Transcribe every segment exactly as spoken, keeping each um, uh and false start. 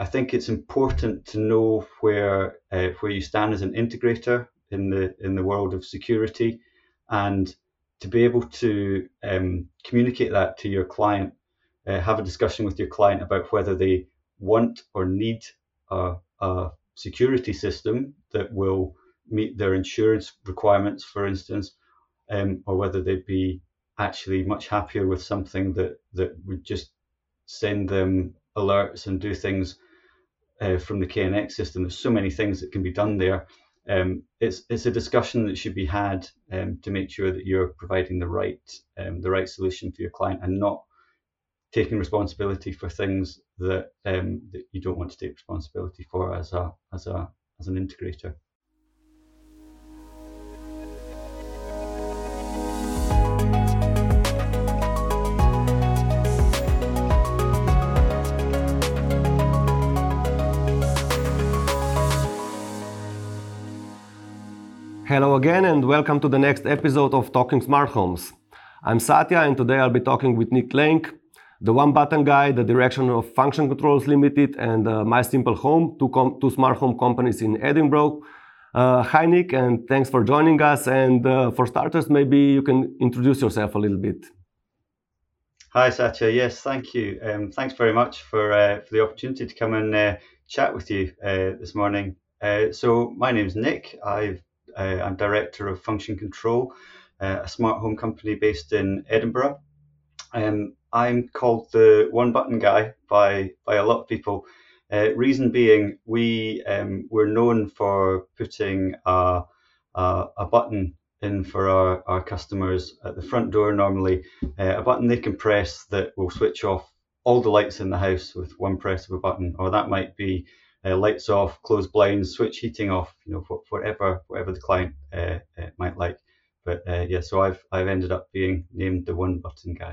think it's important to know where uh, where you stand as an integrator in the in the world of security, and to be able to um, communicate that to your client, uh, have a discussion with your client about whether they want or need a, a security system that will meet their insurance requirements, for instance, um, or whether they'd be actually much happier with something that that would just send them alerts and do things uh, from the K N X system. There's so many things that can be done there. Um, it's it's a discussion that should be had um, to make sure that you're providing the right um, the right solution for your client, and not taking responsibility for things that um, that you don't want to take responsibility for as a as a as an integrator. Hello again and welcome to the next episode of Talking Smart Homes. I'm Satya and today I'll be talking with Nick Lenk, the One Button Guy, the direction of Function Controls Limited and uh, My Simple Home, two, com- two smart home companies in Edinburgh. Uh, hi Nick, and thanks for joining us, and uh, for starters maybe you can introduce yourself a little bit. Hi Satya, yes, thank you. Um, thanks very much for, uh, for the opportunity to come and uh, chat with you uh, this morning. Uh, so my name's Nick. I've Uh, I'm director of Function Control, uh, a smart home company based in Edinburgh. Um, I'm called the One Button Guy by by a lot of people. Uh, reason being, we um, we're known for putting a, a, a button in for our, our customers at the front door normally, uh, a button they can press that will switch off all the lights in the house with one press of a button, or that might be Uh, lights off, close blinds, switch heating off, you know, whatever whatever the client uh, uh, might like. But uh, yeah, so I've I've ended up being named the One Button Guy.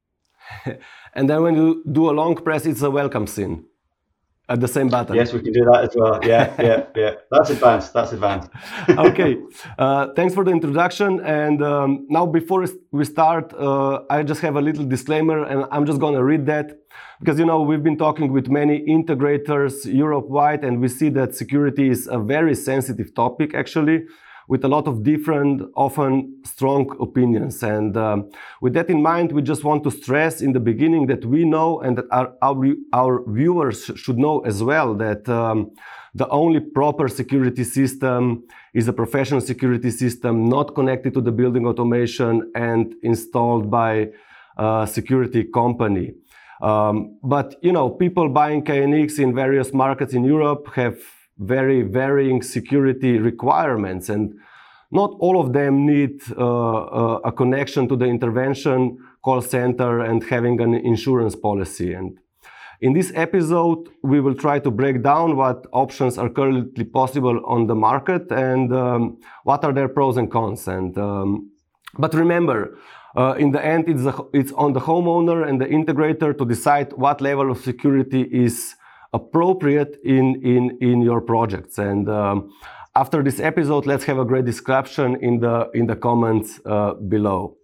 And then when you do a long press, it's a welcome scene at the same button. Yes, we can do that as well. Yeah, yeah, yeah. That's advanced. That's advanced. Okay. Uh, thanks for the introduction. And um, now, before we start, uh, I just have a little disclaimer, and I'm just going to read that because, you know, we've been talking with many integrators Europe-wide, and we see that security is a very sensitive topic, actually, with a lot of different, often strong opinions. And um, with that in mind, we just want to stress in the beginning that we know, and that our, our, our viewers should know as well, that um, the only proper security system is a professional security system not connected to the building automation and installed by a security company. Um, but, you know, people buying K N X in various markets in Europe have very varying security requirements, and not all of them need uh, uh, a connection to the intervention call center and having an insurance policy. And in this episode, we will try to break down what options are currently possible on the market and um, what are their pros and cons. And um, but remember, uh, in the end, it's, a, it's on the homeowner and the integrator to decide what level of security is appropriate in, in, in your projects. And um, after this episode, let's have a great description in the, in the comments uh, below.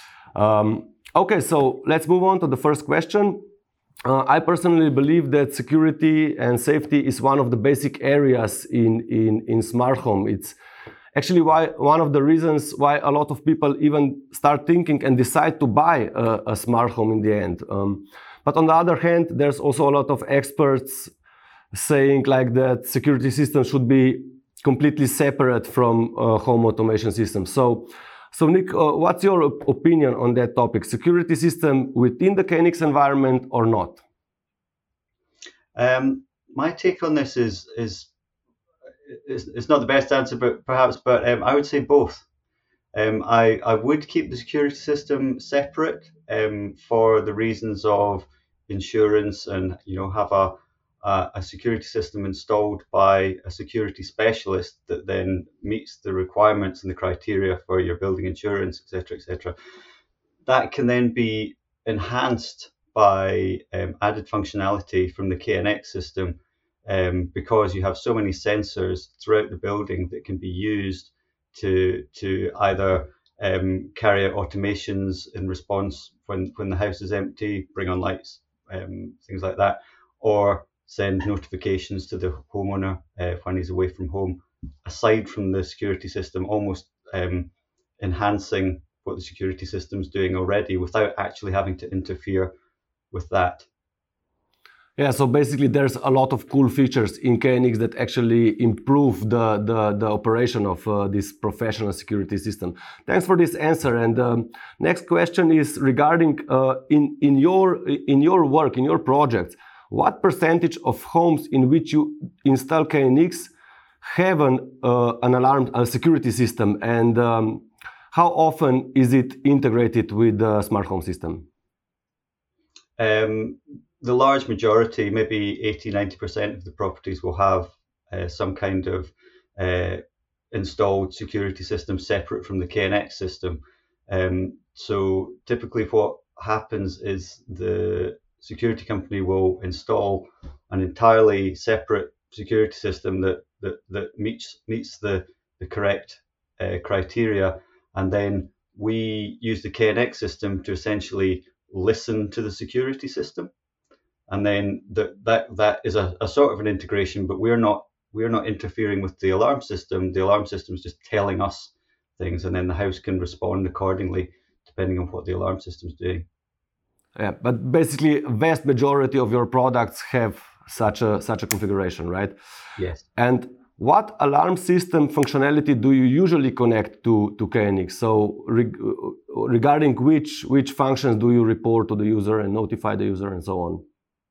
Um, okay, so let's move on to the first question. Uh, I personally believe that security and safety is one of the basic areas in, in, in smart home. It's actually why one of the reasons why a lot of people even start thinking and decide to buy a, a smart home in the end. Um, But on the other hand, there's also a lot of experts saying like that security systems should be completely separate from uh, home automation systems. So, so Nick, uh, what's your op- opinion on that topic? Security system within the K N X environment or not? Um, my take on this is is is, is not the best answer, but perhaps, but um, I would say both. Um, I, I would keep the security system separate um, for the reasons of insurance, and you know, have a, a a security system installed by a security specialist that then meets the requirements and the criteria for your building insurance, et cetera, et cetera. That can then be enhanced by um, added functionality from the K N X system, um, because you have so many sensors throughout the building that can be used to to either um, carry out automations in response when, when the house is empty, bring on lights, um, things like that, or send notifications to the homeowner uh, when he's away from home, aside from the security system, almost um, enhancing what the security system's doing already without actually having to interfere with that. Yeah, so basically there's a lot of cool features in K N X that actually improve the, the, the operation of uh, this professional security system. Thanks for this answer. And um, next question is regarding uh, in, in, your, in your work, in your projects, what percentage of homes in which you install K N X have an, uh, an alarm, a security system, and um, how often is it integrated with the smart home system? Um, the large majority, maybe eighty, ninety percent of the properties will have uh, some kind of uh, installed security system separate from the K N X system. Um, so typically what happens is the security company will install an entirely separate security system that, that, that meets, meets the, the correct uh, criteria, and then we use the K N X system to essentially listen to the security system. And then the, that that is a, a sort of an integration, but we're not we're not interfering with the alarm system. The alarm system is just telling us things, and then the house can respond accordingly depending on what the alarm system is doing. Yeah, but basically, vast majority of your products have such a such a configuration, right? Yes. And what alarm system functionality do you usually connect to to K N X? So reg regarding which which functions do you report to the user and notify the user and so on?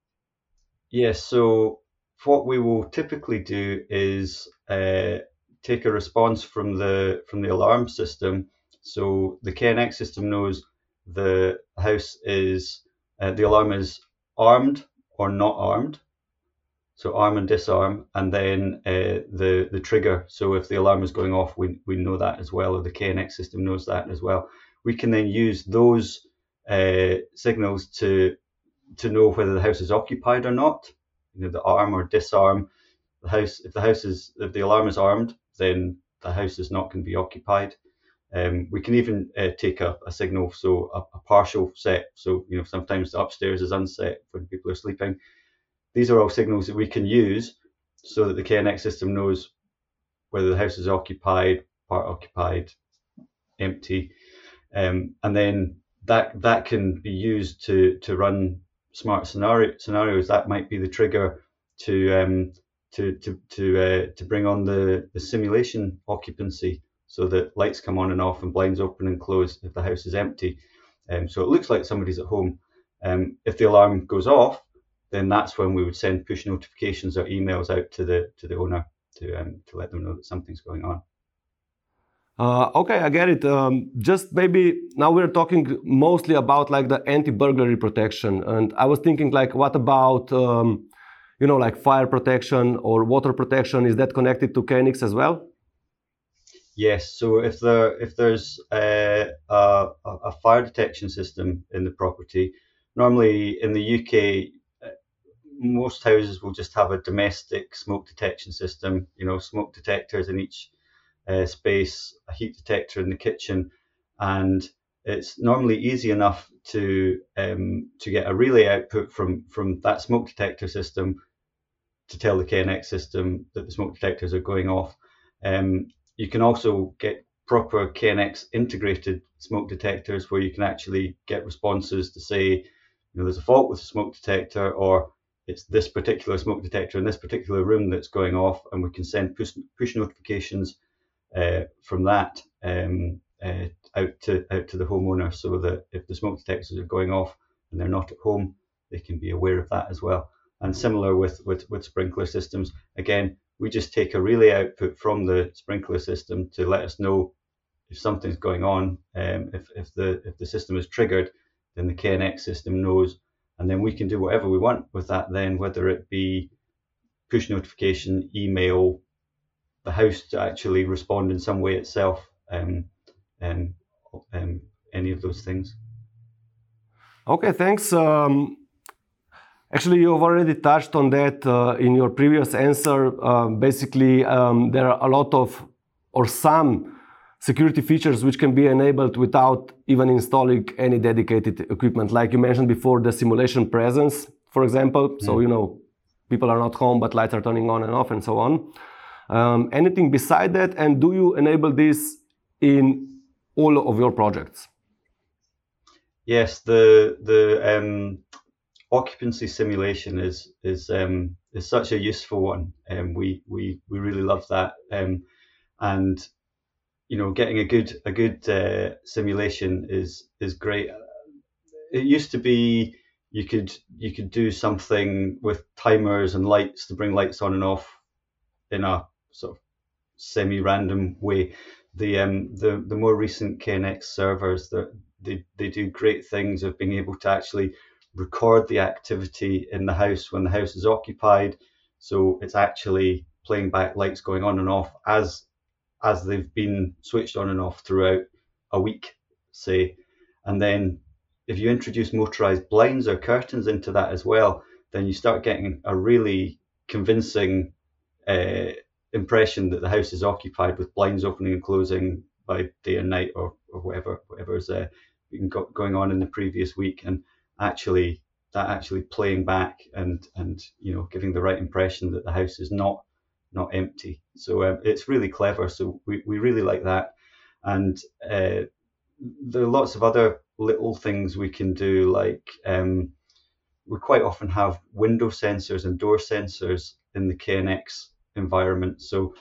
Yes, so what we will typically do is uh, take a response from the from the alarm system. So the K N X system knows the house is, uh, the alarm is armed or not armed. So arm and disarm, and then uh, the, the trigger. So if the alarm is going off, we, we know that as well, or the K N X system knows that as well. We can then use those uh, signals to to know whether the house is occupied or not. You know, the arm or disarm the house. If the house is, if the alarm is armed, then the house is not going to be occupied. Um, we can even uh, take a, a signal, so a, a partial set. So you know, sometimes the upstairs is unset when people are sleeping. These are all signals that we can use so that the K N X system knows whether the house is occupied, part occupied, empty, um, and then that that can be used to to run smart scenario scenarios. That might be the trigger to um, to to to uh, to bring on the the simulation occupancy, so that lights come on and off and blinds open and close if the house is empty. Um, so it looks like somebody's at home. Um, if the alarm goes off, then that's when we would send push notifications or emails out to the to the owner to um, to let them know that something's going on. Uh, okay, I get it. Um, just maybe now we're talking mostly about like the anti-burglary protection, and I was thinking like, what about um, you know, like fire protection or water protection? Is that connected to K N X as well? Yes. So if there if there's a, a, a fire detection system in the property, normally in the U K, most houses will just have a domestic smoke detection system. You know, smoke detectors in each Uh, space, a heat detector in the kitchen, and it's normally easy enough to um, to get a relay output from from that smoke detector system to tell the K N X system that the smoke detectors are going off. Um, you can also get proper K N X integrated smoke detectors where you can actually get responses to say, you know, there's a fault with the smoke detector, or it's this particular smoke detector in this particular room that's going off, and we can send push, push notifications Uh, from that um, uh, out to out to the homeowner, so that if the smoke detectors are going off and they're not at home, they can be aware of that as well. And similar with with, with sprinkler systems, again, we just take a relay output from the sprinkler system to let us know if something's going on. Um, if if the if the system is triggered, then the K N X system knows, and then we can do whatever we want with that. Then whether it be push notification, email, the house to actually respond in some way itself, um, um, um, any of those things. Okay, thanks. Um, actually, you've already touched on that uh, in your previous answer. Uh, basically, um, there are a lot of, or some, security features which can be enabled without even installing any dedicated equipment. Like you mentioned before, the simulation presence, for example. Mm. So, you know, people are not home, but lights are turning on and off and so on. Um, anything beside that? And do you enable this in all of your projects? Yes, the the um, occupancy simulation is is um, is such a useful one, and um, we we we really love that. Um, and you know, getting a good a good uh, simulation is is great. It used to be you could you could do something with timers and lights to bring lights on and off in a sort of semi-random way. The um the the more recent K N X servers, that they they do great things of being able to actually record the activity in the house when the house is occupied, so it's actually playing back lights going on and off as as they've been switched on and off throughout a week, say. And then if you introduce motorized blinds or curtains into that as well, then you start getting a really convincing uh, impression that the house is occupied, with blinds opening and closing by day and night, or, or whatever whatever's uh, been go- going on in the previous week, and actually that actually playing back and and you know giving the right impression that the house is not not empty. So um, it's really clever. So we, we really like that, and uh, there are lots of other little things we can do, like um, we quite often have window sensors and door sensors in the K N X environment. So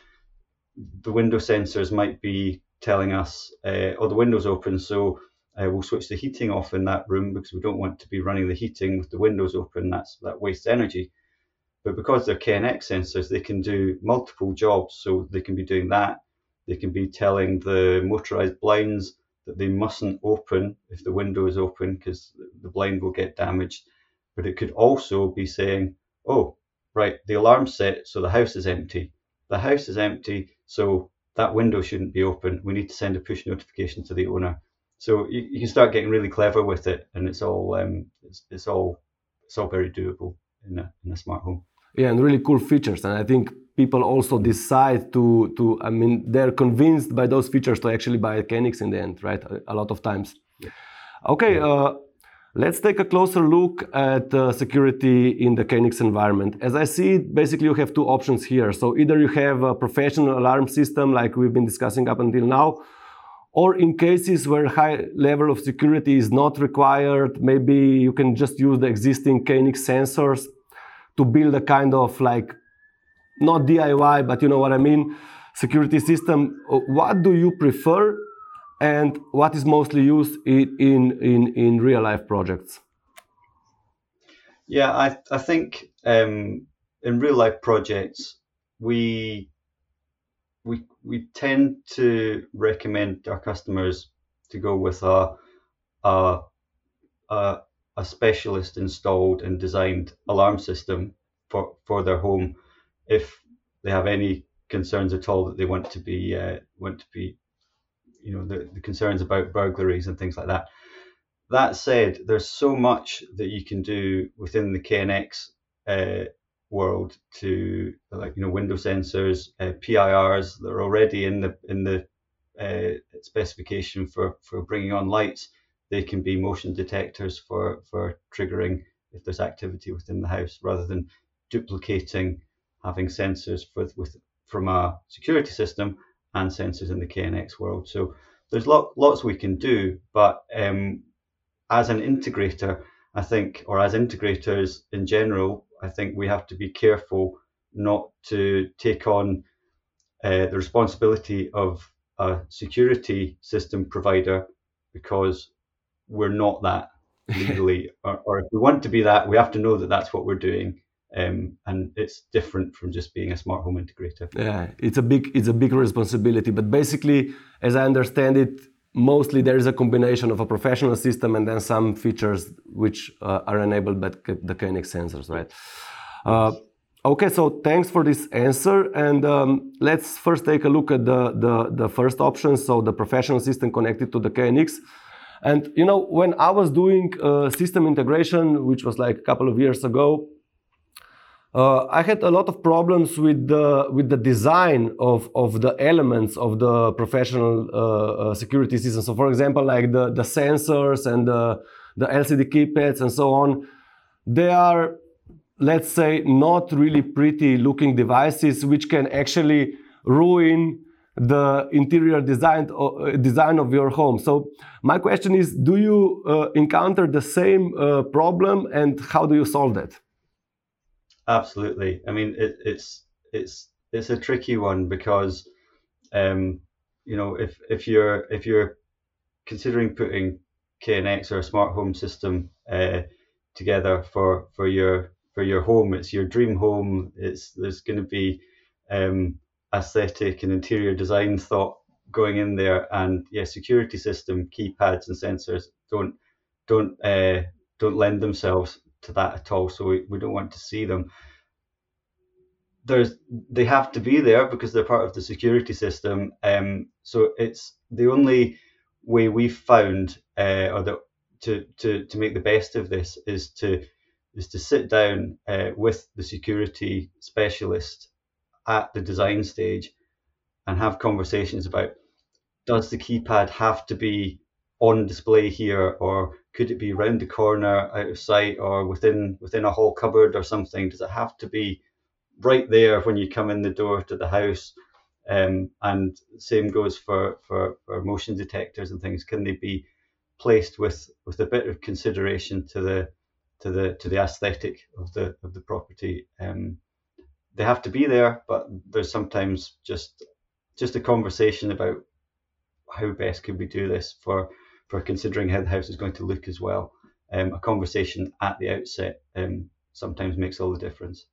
the window sensors might be telling us, uh, oh, the window's open, so uh, we'll switch the heating off in that room because we don't want to be running the heating with the windows open. That's that wastes energy. But because they're K N X sensors, they can do multiple jobs. So they can be doing that. They can be telling the motorized blinds that they mustn't open if the window is open because the blind will get damaged. But it could also be saying, oh, right, the alarm's set, so the house is empty. The house is empty, so that window shouldn't be open. We need to send a push notification to the owner. So you, you can start getting really clever with it, and it's all um, it's, it's all it's all very doable in a in a smart home. Yeah, and really cool features. And I think people also decide to to I mean they're convinced by those features to actually buy K N X in the end, right? A, a lot of times. Yeah. Okay. Uh, Let's take a closer look at uh, security in the K N X environment. As I see it, basically you have two options here. So either you have a professional alarm system like we've been discussing up until now, or in cases where high level of security is not required, maybe you can just use the existing K N X sensors to build a kind of like, not D I Y, but you know what I mean, security system. What do you prefer? And what is mostly used in, in, in, in real life projects? Yeah, I, I think um, in real life projects, we, we, we tend to recommend our customers to go with a, a, a, a specialist installed and designed alarm system for, for their home if they have any concerns at all that they want to be uh, want to be you know the, the concerns about burglaries and things like that. That said, there's so much that you can do within the K N X uh, world to, like, you know, window sensors, uh, P I Rs that are already in the in the uh, specification for for bringing on lights. They can be motion detectors for for triggering if there's activity within the house, rather than duplicating having sensors for, with from a security system and sensors in the K N X world. So there's lot, lots we can do, but um, as an integrator, I think, or as integrators in general, I think we have to be careful not to take on uh, the responsibility of a security system provider, because we're not that legally, or, or if we want to be that, we have to know that that's what we're doing. Um, and it's different from just being a smart home integrator. Yeah, it's a big it's a big responsibility. But basically, as I understand it, mostly there is a combination of a professional system and then some features which uh, are enabled by the K N X sensors, right? Uh, okay, so thanks for this answer. And um, let's first take a look at the, the the first option, so the professional system connected to the K N X. And you know, when I was doing uh, system integration, which was like a couple of years ago, Uh, I had a lot of problems with the with the design of, of the elements of the professional uh, uh, security system. So, for example, like the, the sensors and the, the L C D keypads and so on, they are let's say, not really pretty looking devices which can actually ruin the interior design, uh, design of your home. So my question is, do you uh, encounter the same uh, problem, and how do you solve that? Absolutely. I mean, it, it's it's it's a tricky one because, um, you know, if if you're if you're considering putting K N X or a smart home system uh, together for for your for your home, it's your dream home. It's there's going to be um, aesthetic and interior design thought going in there, and yeah, security system, keypads and sensors don't don't uh, don't lend themselves to that at all. So we, we don't want to see them. There's they have to be there because they're part of the security system. Um, so it's the only way we've found, uh, or the to to to make the best of this is to is to sit down uh, with the security specialist at the design stage and have conversations about, does the keypad have to be on display here, or could it be round the corner out of sight, or within within a hall cupboard or something? Does it have to be right there when you come in the door to the house? Um, and same goes for, for, for motion detectors and things. Can they be placed with, with a bit of consideration to the to the to the aesthetic of the of the property? Um, they have to be there, but there's sometimes just just a conversation about how best could we do this for for considering how the house is going to look as well. Um, a conversation at the outset um, sometimes makes all the difference.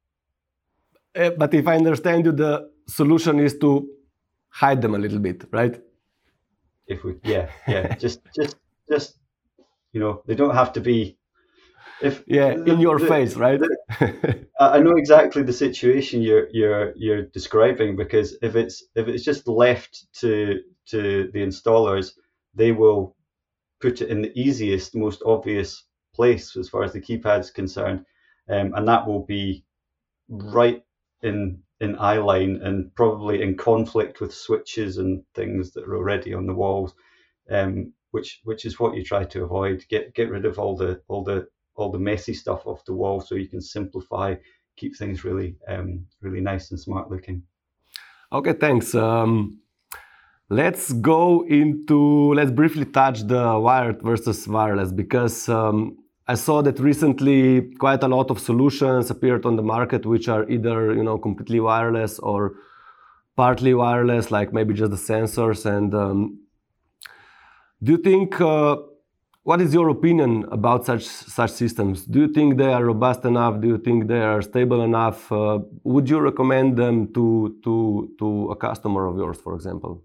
Uh, but if I understand you, the solution is to hide them a little bit, right? If we, yeah, yeah, just, just, just, you know, they don't have to be. If yeah, the, in your the, face, right? The, I know exactly the situation you're you're you're describing, because if it's if it's just left to to the installers, they will put it in the easiest, most obvious place as far as the keypad's concerned, um, and that will be right in in eye line and probably in conflict with switches and things that are already on the walls, um, which which is what you try to avoid. Get get rid of all the all the all the messy stuff off the wall, so you can simplify, keep things really um, really nice and smart looking. Okay, thanks. Um, let's go into let's briefly touch the wired versus wireless, because um, I saw that recently quite a lot of solutions appeared on the market which are either, you know, completely wireless or partly wireless, like maybe just the sensors. And um, do you think, uh, what is your opinion about such such systems? Do you think they are robust enough? Do you think they are stable enough? Uh, would you recommend them to to to a customer of yours, for example?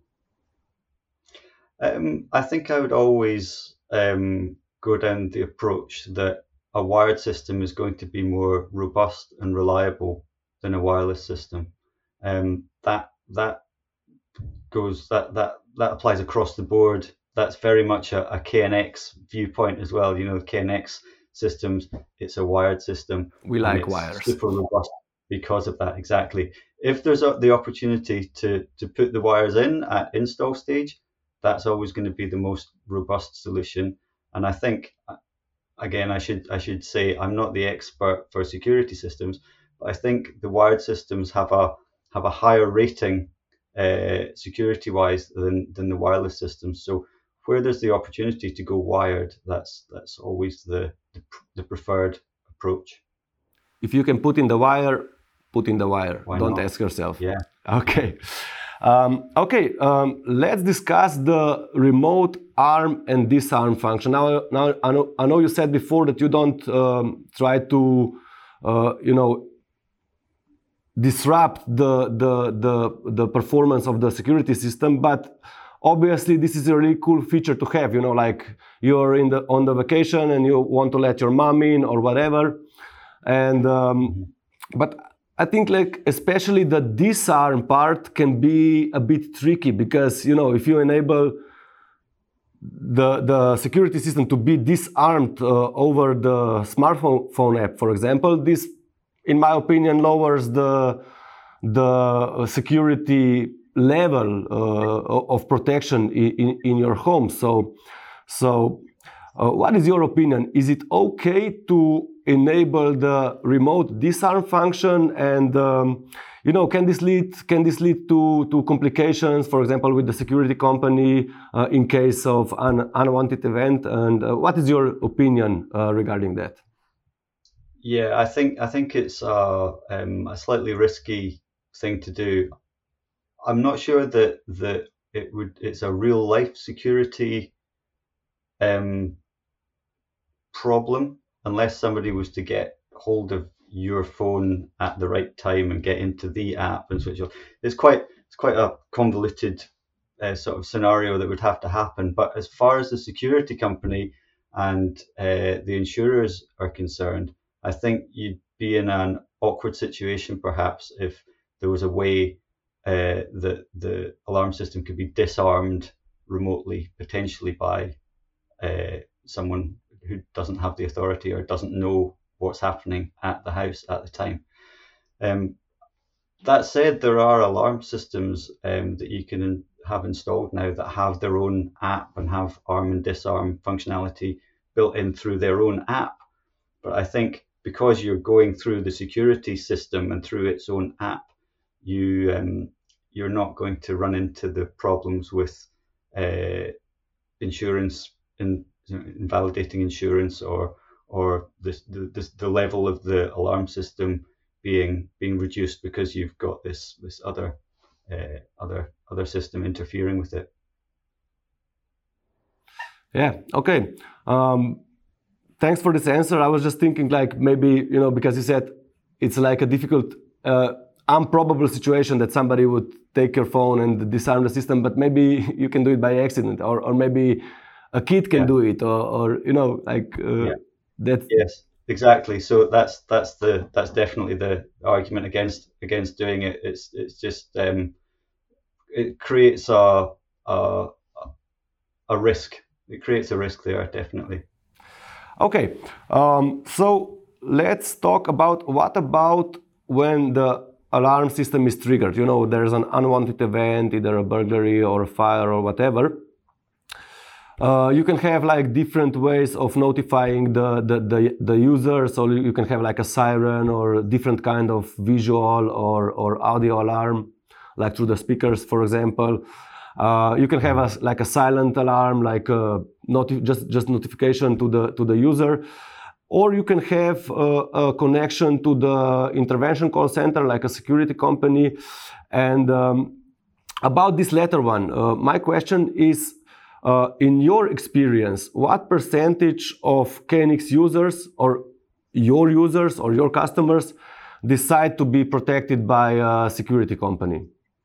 Um, I think I would always um, go down the approach that a wired system is going to be more robust and reliable than a wireless system. Um, that that goes that that that applies across the board. That's very much a, a K N X viewpoint as well. You know, K N X systems, it's a wired system. We like wires. Super robust because of that. Exactly. If there's a, the opportunity to to put the wires in at install stage, that's always going to be the most robust solution. And I think, again, I should I should say I'm not the expert for security systems, but I think the wired systems have a have a higher rating uh, security-wise than than the wireless systems. So where there's the opportunity to go wired, that's that's always the the, the preferred approach. If you can put in the wire, put in the wire. Why Don't not? ask yourself. Yeah. Okay. Um, okay, um, let's discuss the remote arm and disarm function. Now, now I know, I know you said before that you don't um, try to, uh, you know, disrupt the, the the the performance of the security system, but obviously this is a really cool feature to have. You know, like you're in the on the vacation and you want to let your mom in or whatever, and um, but. I think, like, especially the disarm part can be a bit tricky, because, you know, if you enable the the security system to be disarmed uh, over the smartphone phone app, for example, this, in my opinion, lowers the the security level uh, of protection in, in your home. So, so uh, what is your opinion? Is it okay to enable the remote disarm function? And um, you know, can this lead can this lead to to complications, for example, with the security company uh, in case of an unwanted event? And uh, what is your opinion uh, regarding that? Yeah, I think I think it's a, um, a slightly risky thing to do. I'm not sure that that it would it's a real life security um, problem unless somebody was to get hold of your phone at the right time and get into the app and switch off. It's quite it's quite a convoluted uh, sort of scenario that would have to happen. But as far as the security company and uh, the insurers are concerned, I think you'd be in an awkward situation perhaps if there was a way uh, that the alarm system could be disarmed remotely, potentially by uh, someone who doesn't have the authority or doesn't know what's happening at the house at the time. Um, that said, there are alarm systems um, that you can have installed now that have their own app and have arm and disarm functionality built in through their own app. But I think because you're going through the security system and through its own app, you um, you're not going to run into the problems with uh, insurance in invalidating insurance or or the, the the level of the alarm system being being reduced because you've got this this other uh, other other system interfering with it. Yeah. Okay. Um, thanks for this answer. I was just thinking, like, maybe, you know, because you said it's like a difficult, uh, improbable situation that somebody would take your phone and disarm the system, but maybe you can do it by accident, or or maybe a kid can yeah. do it, or, or you know, like uh, yeah. that. Yes, exactly. So that's that's the that's definitely the argument against against doing it. It's it's just um, it creates a a a risk. It creates a risk there, definitely. Okay, um, so let's talk about what about when the alarm system is triggered. You know, there's an unwanted event, either a burglary or a fire or whatever. Uh, you can have like different ways of notifying the, the, the, the user. So you can have like a siren or different kind of visual or, or audio alarm, like through the speakers, for example. Uh, you can have a, like a silent alarm, like a noti- just, just notification to the, to the user. Or you can have a, a connection to the intervention call center, like a security company. And um, about this latter one, uh, my question is, Uh, in your experience, what percentage of K N X users or your users or your customers decide to be protected by a security company?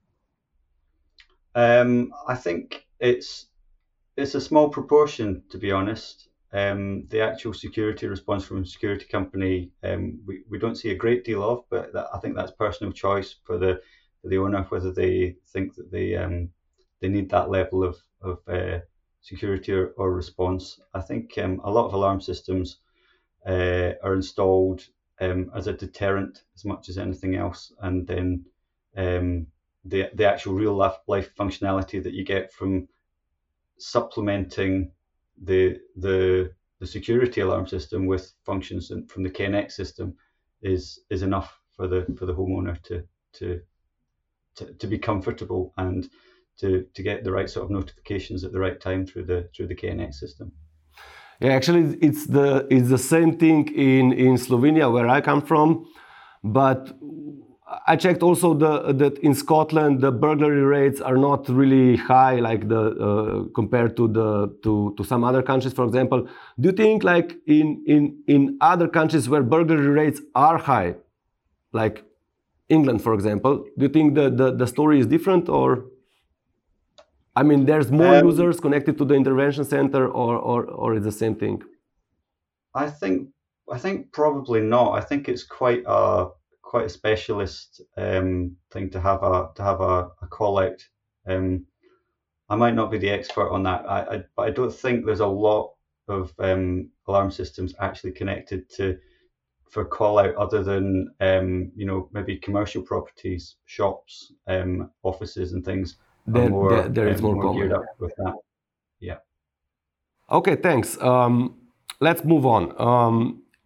Um, I think it's it's a small proportion, to be honest. Um, the actual security response from a security company, um, we, we don't see a great deal of, but that, I think that's personal choice for the for the owner, whether they think that they um, they need that level of of uh, security or, or response. I think um, a lot of alarm systems uh, are installed um, as a deterrent as much as anything else, and then um, the the actual real life, life functionality that you get from supplementing the the the security alarm system with functions from the K N X system is is enough for the for the homeowner to to to, to be comfortable and to to get the right sort of notifications at the right time through the through the K N X system. Yeah, actually, it's the it's the same thing in in Slovenia, where I come from, but I checked also the, that in Scotland the burglary rates are not really high, like the uh, compared to the to, to some other countries, for example. Do you think, like in in in other countries where burglary rates are high, like England, for example, do you think the the, the story is different, or? I mean, there's more um, users connected to the intervention center, or, or or it's the same thing? I think I think probably not. I think it's quite a quite a specialist um, thing to have a to have a, a call out. Um, I might not be the expert on that, I, I, but I don't think there's a lot of um, alarm systems actually connected to for call out other than um, you know, maybe commercial properties, shops, um, offices, and things. There, more, there, there is um, more, more common. geared up with that. Yeah. Okay, thanks. Um, let's move on. Um,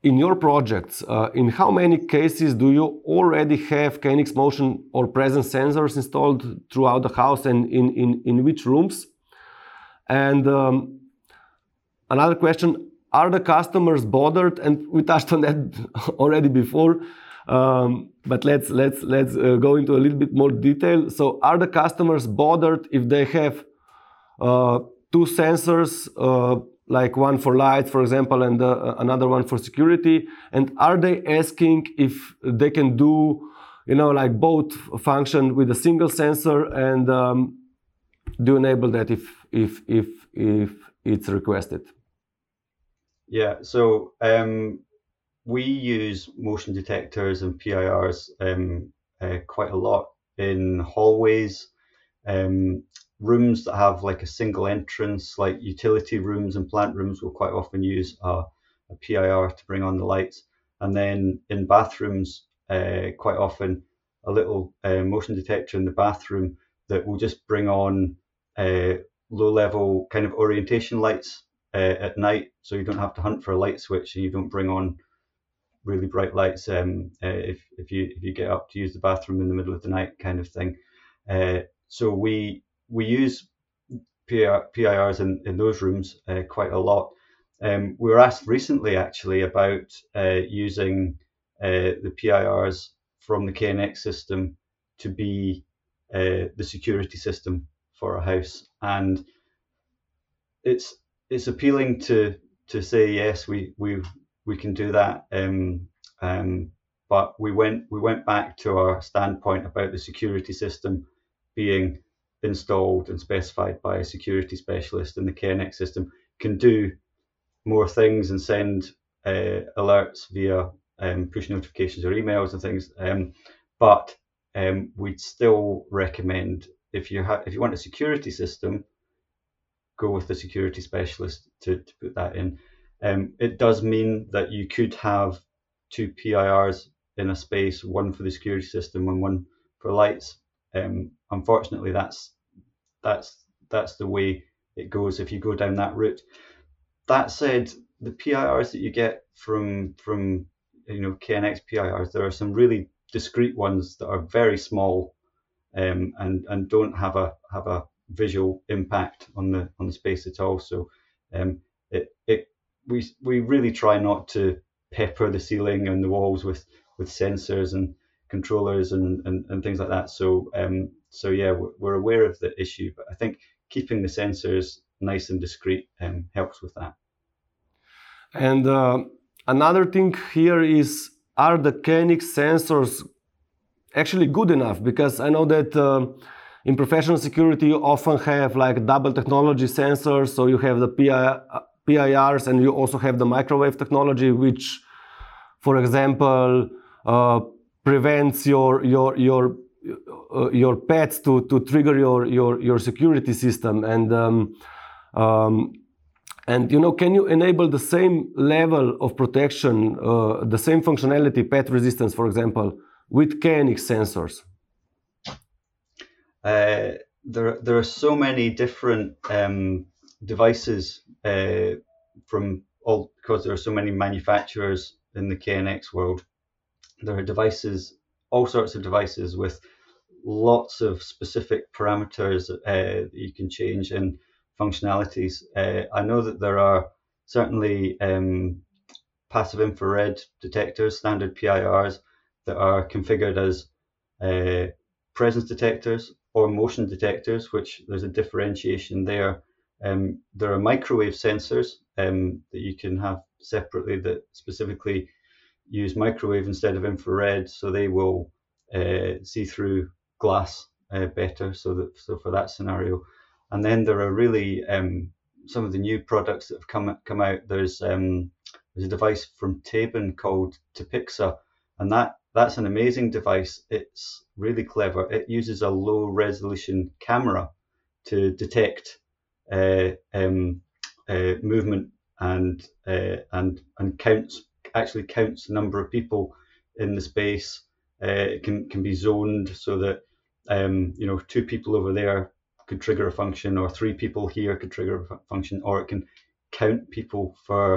in your projects, uh, in how many cases do you already have K N X motion or presence sensors installed throughout the house, and in, in, in which rooms? And um, another question, are the customers bothered? And we touched on that already before, um, but let's, let's, let's uh, go into a little bit more detail. So are the customers bothered if they have uh, two sensors, uh, like one for lights, for example, and uh, another one for security? And are they asking if they can do, you know, like both function with a single sensor, and um, do enable that if if if if it's requested? Yeah, so um, we use motion detectors and P I Rs um, uh, quite a lot in hallways, um, rooms that have like a single entrance, like utility rooms and plant rooms will quite often use a, a P I R to bring on the lights. And then in bathrooms, uh, quite often a little uh, motion detector in the bathroom that will just bring on uh, low-level kind of orientation lights uh, at night, so you don't have to hunt for a light switch, and you don't bring on really bright lights um, uh, if if you if you get up to use the bathroom in the middle of the night, kind of thing. Uh, so we we use P I Rs in, in those rooms uh, quite a lot. Um, we were asked recently, actually, about uh, using uh, the P I Rs from the K N X system to be uh, the security system for a house, and it's it's appealing to to say yes, we we we can do that. Um, um, but we went we went back to our standpoint about the security system being installed and specified by a security specialist, and the K N X system can do more things and send uh, alerts via um, push notifications or emails and things. Um, but um, we'd still recommend, if you have if you want a security system, go with the security specialist to, to put that in. Um, it does mean that you could have two P I Rs in a space, one for the security system and one for lights. Um, unfortunately, that's that's that's the way it goes if you go down that route. That said, the P I Rs that you get from from you know K N X P I Rs, there are some really discrete ones that are very small um, and and don't have a have a visual impact on the on the space at all. So um, it it we we really try not to pepper the ceiling and the walls with with sensors and controllers and and, and things like that. So um, so yeah, we're, we're aware of the issue, but I think keeping the sensors nice and discreet um, helps with that. And uh, another thing here is, are the K N X sensors actually good enough? Because I know that uh, in professional security you often have like double technology sensors, so you have the P I, P I Rs and you also have the microwave technology, which, for example, uh, prevents your your your uh, your pets to to trigger your your your security system. And um, um, and you know, can you enable the same level of protection, uh, the same functionality, pet resistance, for example, with K N X sensors? Uh, there, there are so many different um, devices uh, from all, because there are so many manufacturers in the K N X world. There are devices, all sorts of devices with lots of specific parameters uh, that you can change in functionalities. Uh, I know that there are certainly um, passive infrared detectors, standard P I Rs, that are configured as uh, presence detectors or motion detectors, which there's a differentiation there. Um, there are microwave sensors um, that you can have separately that specifically use microwave instead of infrared, so they will uh, see through glass uh, better. So that so for that scenario, and then there are really um, some of the new products that have come come out. There's um, there's a device from Taban called Tepixa, and that that's an amazing device. It's really clever. It uses a low resolution camera to detect uh, um, uh, movement and uh, and and counts actually counts the number of people in the space. Uh, it can can be zoned so that um, you know two people over there could trigger a function, or three people here could trigger a function, or it can count people for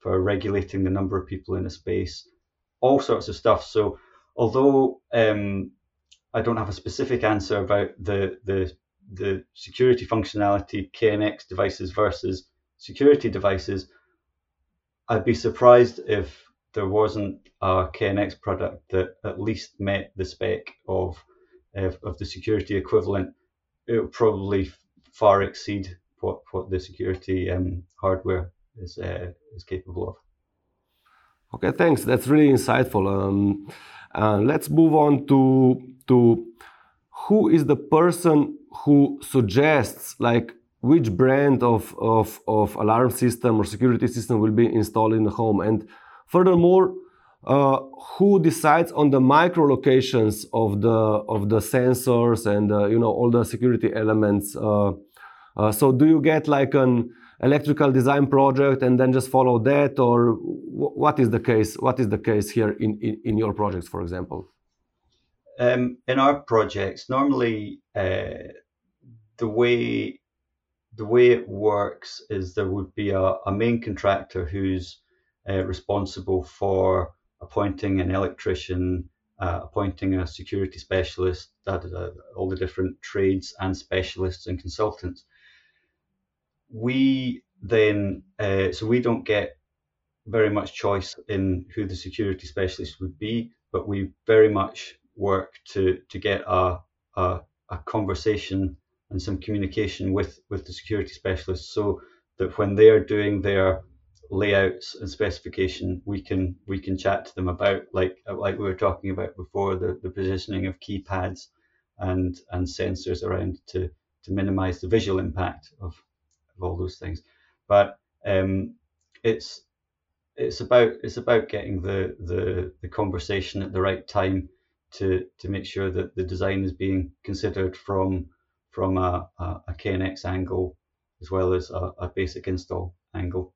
for regulating the number of people in a space, all sorts of stuff. So although um, I don't have a specific answer about the the the security functionality K N X devices versus security devices, I'd be surprised if there wasn't a K N X product that at least met the spec of of, of the security equivalent. It will probably far exceed what what the security um, hardware is uh, is capable of. Okay, thanks. That's really insightful. Um, uh, let's move on to to who is the person who suggests like which brand of, of, of alarm system or security system will be installed in the home, and furthermore, uh, who decides on the micro locations of the of the sensors and uh, you know all the security elements. Uh, uh, so, do you get like an electrical design project and then just follow that, or w- what is the case? What is the case here in, in, in your projects, for example? Um, in our projects, normally uh, the way the way it works is there would be a, a main contractor who's uh, responsible for appointing an electrician, uh, appointing a security specialist, da, da, da, all the different trades and specialists and consultants. We then, uh, so we don't get very much choice in who the security specialist would be, but we very much work to to get a a, a conversation and some communication with with the security specialists, so that when they are doing their layouts and specification, we can we can chat to them about, like like we were talking about before, the, the positioning of keypads and and sensors around to to minimize the visual impact of, of all those things. But um, it's it's about it's about getting the, the the conversation at the right time to to make sure that the design is being considered from from a, a, a K N X angle as well as a, a basic install angle.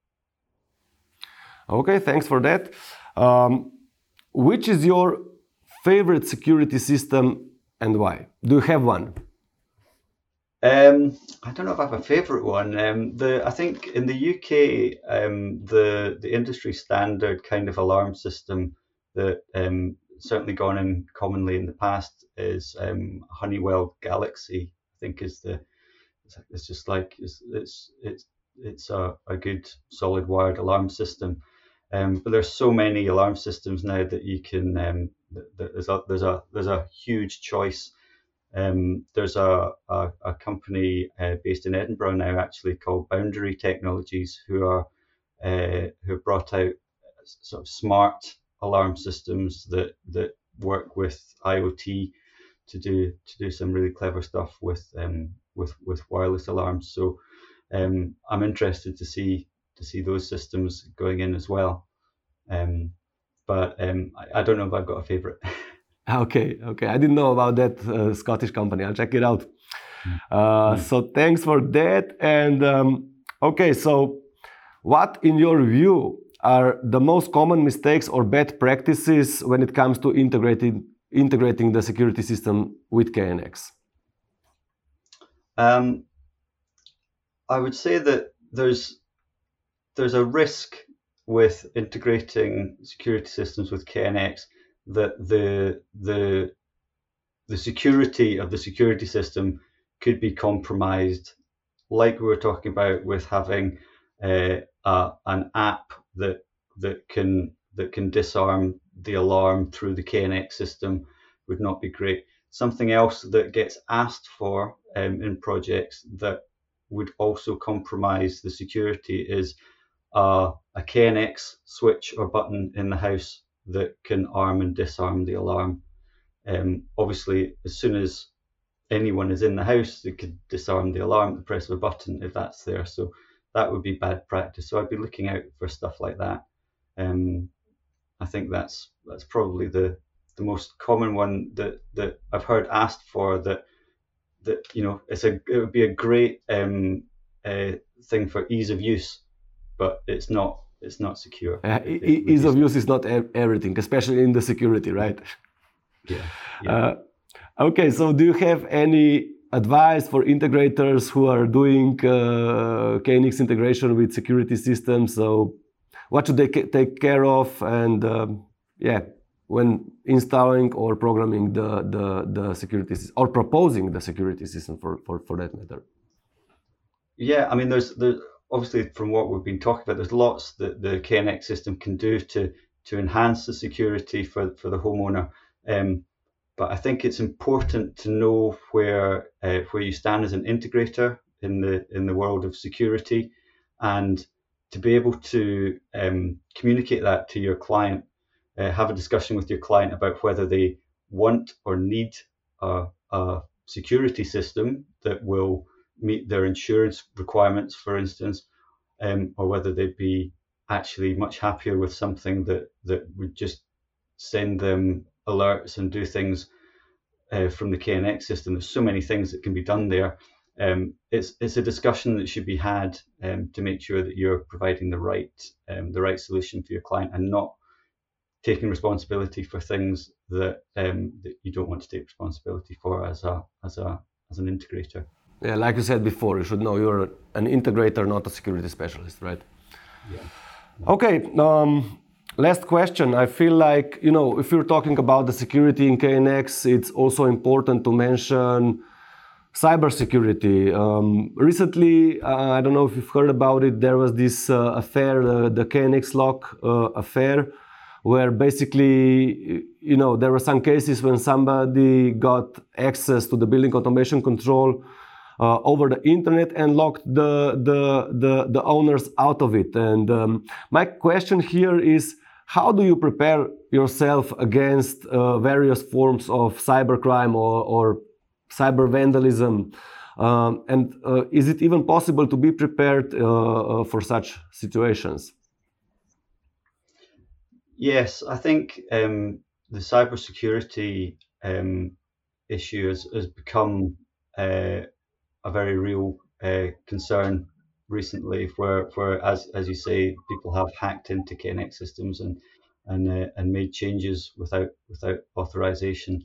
Okay, thanks for that. Um, which is your favorite security system and why? Do you have one? Um, I don't know if I have a favourite one. Um, the I think in the U K, um, the the industry standard kind of alarm system that um, certainly gone in commonly in the past is um, Honeywell Galaxy. I think is the it's just like it's it's it's, it's a, a good solid wired alarm system. Um, but there's so many alarm systems now that you can um, there's a there's a there's a huge choice. Um, there's a, a, a company uh, based in Edinburgh now, actually, called Boundary Technologies, who are uh, who have brought out sort of smart alarm systems that that work with IoT to do to do some really clever stuff with um, with with wireless alarms. So um, I'm interested to see to see those systems going in as well. Um, but um, I, I don't know if I've got a favourite. Okay, okay. I didn't know about that uh, Scottish company. I'll check it out. Uh, mm. So thanks for that. And um, okay, so what, in your view, are the most common mistakes or bad practices when it comes to integrating integrating the security system with K N X? Um, I would say that there's there's a risk with integrating security systems with K N X that the the the security of the security system could be compromised, like we were talking about with having uh, a, an app that that can that can disarm the alarm through the K N X system would not be great. Something else that gets asked for um, in projects that would also compromise the security is uh, a K N X switch or button in the house that can arm and disarm the alarm. Um, obviously, as soon as anyone is in the house, they could disarm the alarm at the press of a button if that's there. So that would be bad practice. So I'd be looking out for stuff like that. Um, I think that's that's probably the the most common one that, that I've heard asked for. That that you know, it's a it would be a great um, uh, thing for ease of use, but it's not. It's not secure. Uh, it, it ease of use is not everything, especially in the security, right? Yeah. yeah. Uh, okay, so do you have any advice for integrators who are doing uh, K N X integration with security systems? So, what should they take care of, and um, yeah, when installing or programming the the, the security system, or proposing the security system for, for, for that matter. Yeah, I mean, there's there's obviously, from what we've been talking about, there's lots that the K N X system can do to to enhance the security for for the homeowner. Um, but I think it's important to know where uh, where you stand as an integrator in the in the world of security, and to be able to um, communicate that to your client. Uh, have a discussion with your client about whether they want or need a, a security system that will meet their insurance requirements, for instance, um, or whether they'd be actually much happier with something that, that would just send them alerts and do things uh, from the K N X system. There's so many things that can be done there. Um, it's it's a discussion that should be had um, to make sure that you're providing the right um, the right solution for your client, and not taking responsibility for things that um, that you don't want to take responsibility for as a as a as an integrator. Yeah, like you said before, you should know you're an integrator, not a security specialist, right? Yeah. Okay. Um, last question. I feel like, you know, if you're talking about the security in K N X, it's also important to mention cybersecurity. Um, recently, uh, I don't know if you've heard about it. There was this uh, affair, uh, the K N X lock uh, affair, where basically, you know, there were some cases when somebody got access to the building automation control uh, over the internet and locked the, the, the, the owners out of it. And um, my question here is, how do you prepare yourself against uh, various forms of cybercrime or, or cyber vandalism? Um, and uh, is it even possible to be prepared uh, uh, for such situations? Yes, I think um, the cybersecurity um, issue has, has become uh, a very real uh, concern recently, where, where as as you say, people have hacked into K N X systems and and uh, and made changes without without authorization.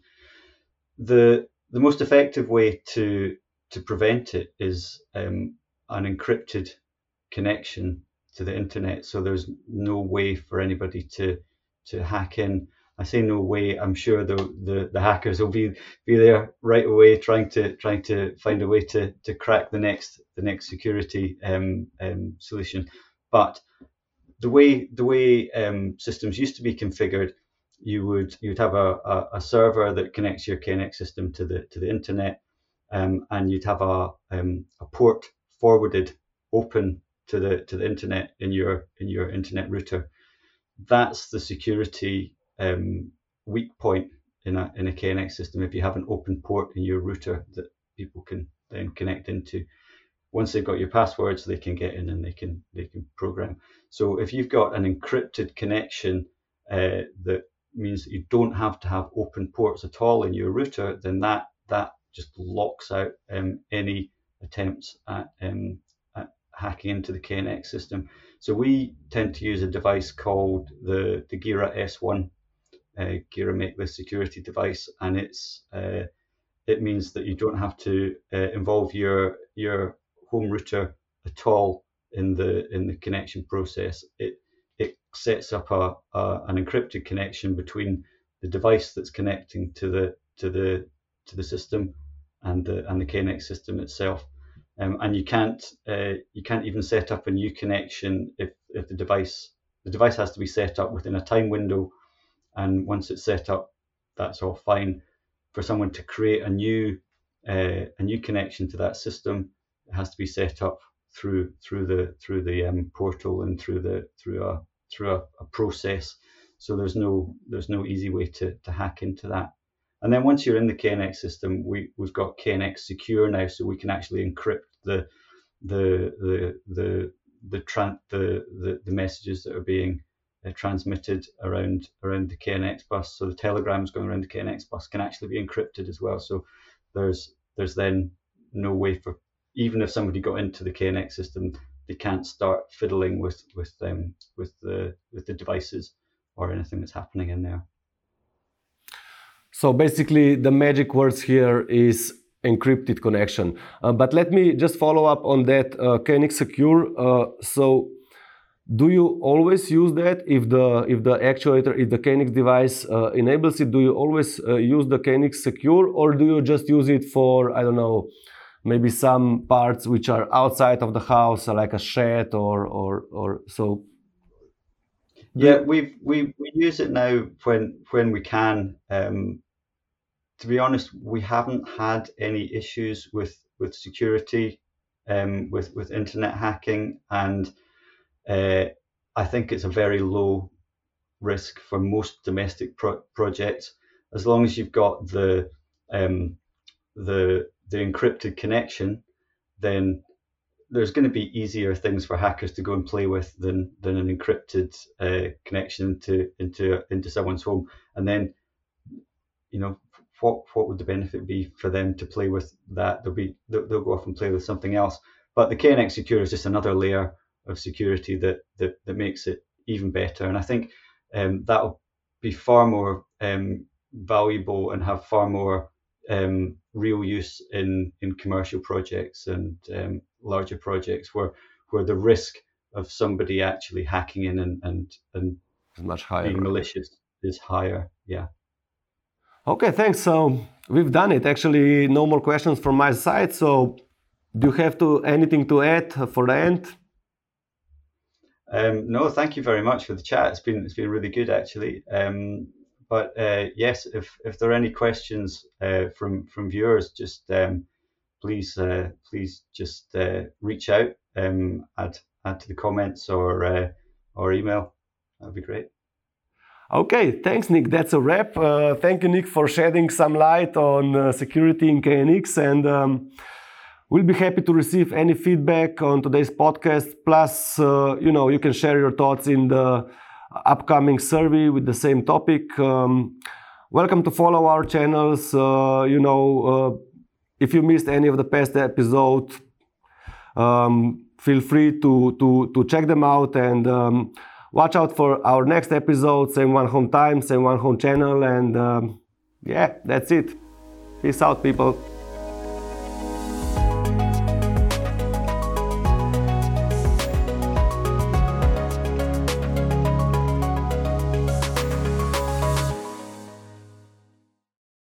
The the most effective way to to prevent it is um, an encrypted connection to the internet, so there's no way for anybody to to hack in. I say no way. I'm sure the the, the hackers will be be there right away, trying to trying to find a way to to crack the next the next security um, um, solution. But the way the way um, systems used to be configured, you would you'd have a, a, a server that connects your K N X system to the to the internet, um, and you'd have a um, a port forwarded open to the to the internet in your in your internet router. That's the security um, weak point in a in a K N X system. If you have an open port in your router that people can then connect into, once they've got your passwords, they can get in and they can they can program. So if you've got an encrypted connection uh, that means that you don't have to have open ports at all in your router, then that that just locks out um, any attempts at um, hacking into the K N X system. So we tend to use a device called the, the Gira S one, uh, Gira Makeless security device, and it's uh, it means that you don't have to uh, involve your your home router at all in the in the connection process. It it sets up a, a an encrypted connection between the device that's connecting to the to the to the system and the and the K N X system itself. Um, and you can't uh, you can't even set up a new connection if, if the device the device has to be set up within a time window, and once it's set up, that's all fine. For someone to create a new uh, a new connection to that system, it has to be set up through through the through the um, portal and through the through a through a, a process. So there's no there's no easy way to to hack into that. And then once you're in the K N X system, we, we've got K N X Secure now, so we can actually encrypt the the the the the, tran- the, the, the messages that are being uh, transmitted around around the K N X bus. So the telegrams going around the K N X bus can actually be encrypted as well. So there's there's then no way for, even if somebody got into the K N X system, they can't start fiddling with with them with the with the devices or anything that's happening in there. So basically, the magic words here is encrypted connection. Uh, but let me just follow up on that uh, K N X Secure. Uh, so do you always use that if the if the actuator, if the K N X device uh, enables it? Do you always uh, use the K N X Secure, or do you just use it for, I don't know, maybe some parts which are outside of the house, like a shed or or or so? Yeah, we we we use it now when when we can. Um, to be honest, we haven't had any issues with with security, um, with with internet hacking, and uh, I think it's a very low risk for most domestic pro- projects, as long as you've got the um, the the encrypted connection. Then there's going to be easier things for hackers to go and play with than than an encrypted uh, connection into into into someone's home. And then, you know, what what would the benefit be for them to play with that? They'll be they'll, they'll go off and play with something else. But the K N X Secure is just another layer of security that that that makes it even better. And I think um, that'll be far more um, valuable and have far more um, real use in in commercial projects and um, larger projects where where the risk of somebody actually hacking in and and and much higher, being malicious is higher. Yeah. Okay, thanks. So we've done it. Actually, no more questions from my side. So do you have to anything to add for the end? Um, no, thank you very much for the chat. It's been it's been really good actually. Um, but uh, yes, if if there are any questions uh, from from viewers, just um, please uh, please just uh, reach out, um, add add to the comments or uh, or email. That'd be great. Okay, thanks, Nick. That's a wrap. Uh, thank you, Nick, for shedding some light on uh, security in K N X, and um, we'll be happy to receive any feedback on today's podcast. Plus, uh, you know, you can share your thoughts in the upcoming survey with the same topic. Um, welcome to follow our channels. Uh, you know, uh, if you missed any of the past episodes, um, feel free to to to check them out and. Um, Watch out for our next episode, same one home time, same one home channel, and um, yeah, that's it. Peace out, people.